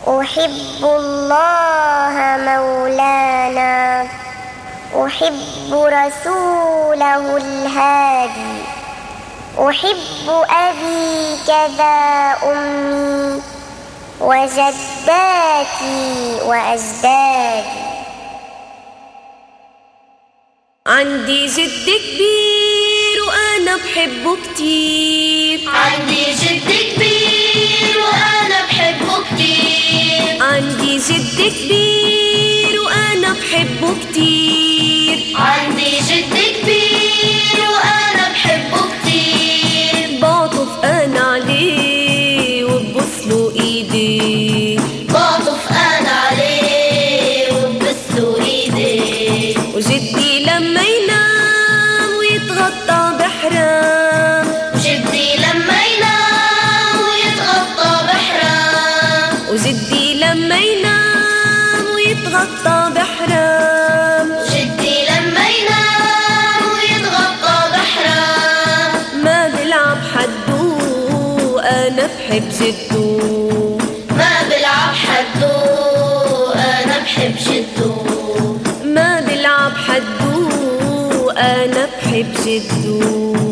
أحب الله مولانا، أحب رسوله الهادي، أحب أبي كذا أمي وجداتي وأجدادي. عندي جد كبير وأنا بحبه كتير، عندي جد كبير وأنا بحبه كتير، عندي جد كبير وأنا بحبه كتير، عندي جد كبير وأنا بحبه كتير. بعطف أنا عليه وببوسله إيدي، بعطف أنا عليه وببوسله إيدي. وجدي لما ينام ويتغطى بحرام، وجدي لما ينام ويتغطى بحرام، وجدي لما ينام ويتغطى بحرام، وجدي لما ينام ويتغطى بحرام. ما بلعب حدو أنا بحب جدو، ما بلعب حدو أنا بحب جدو، ما بلعب حدو أنا بحب جدو.